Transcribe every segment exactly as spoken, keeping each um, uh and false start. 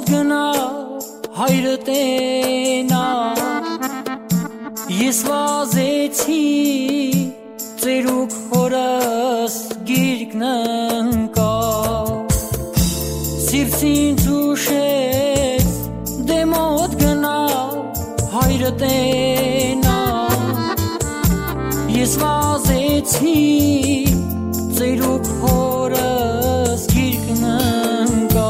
գնա հայրդ ենա ես վազեցի ծերուկ հորս գիրկն ընկա սիրտին ուշեց դե մոտ գնա հայրդ ենա ես վազեցի ծերուկ հորս գիրկն ընկա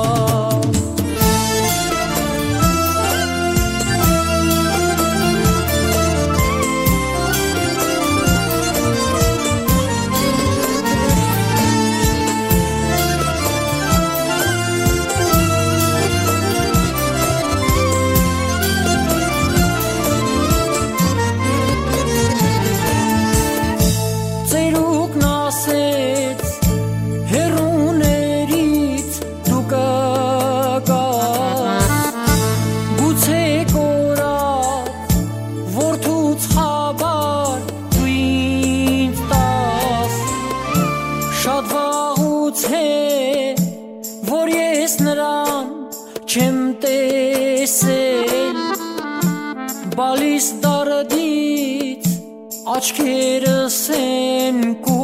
որ ես նրան չեմ տեսել բալիս դարդից աչքերս են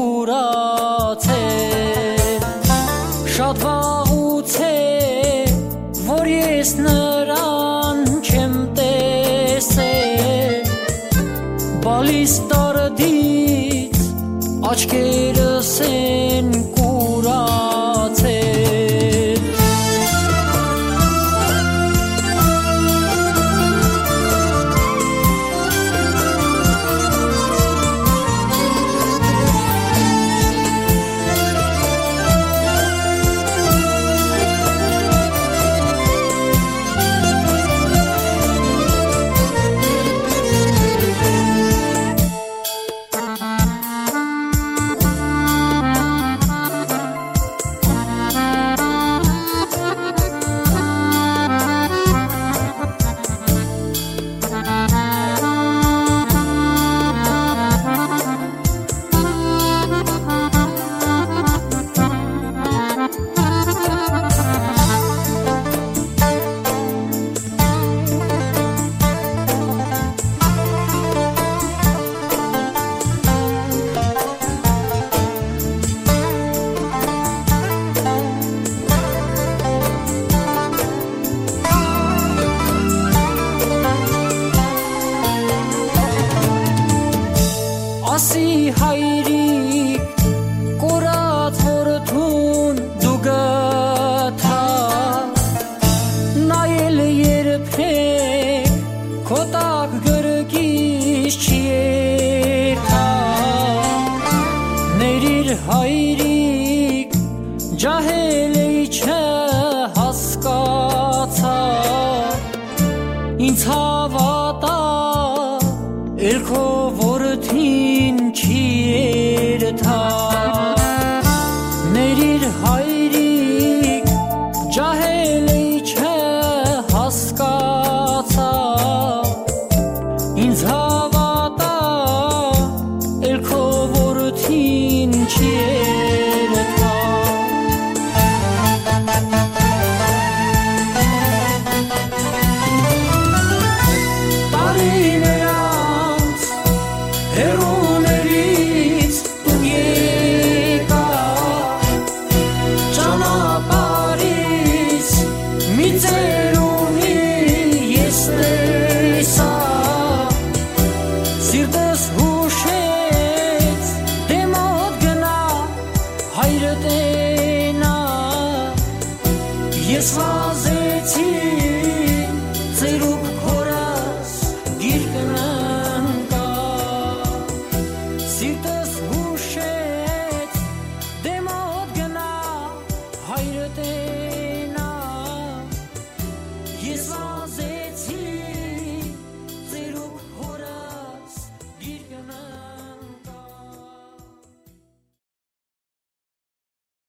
կուրացել շատ վաղուց է որ ես նրան չեմ տեսել բալիս դարդից աչքերս են ասի հայրիկ կորած որդուն դու գտա նայել երբեք քո տակ գրկից չի երթա ներիր հայրիկ ջահել էի չհասկացա ինձ հավատա էլ քո որդին չի երթա ներիր հայրիկ ջահել էի չհասկացա ինձ հավատա էլ քո որդին չի երթա հեռուներից դու եկա ճանապարհից մի ծերունի ես տեսա սիրտս հուշեց դե մոտ գնա հայրդ ենա ես վազեցի ծերուկ հորս գիրկն ընկա սիրտս հուշեց դե մոտ գնա հայրդ ենա ես վազեցի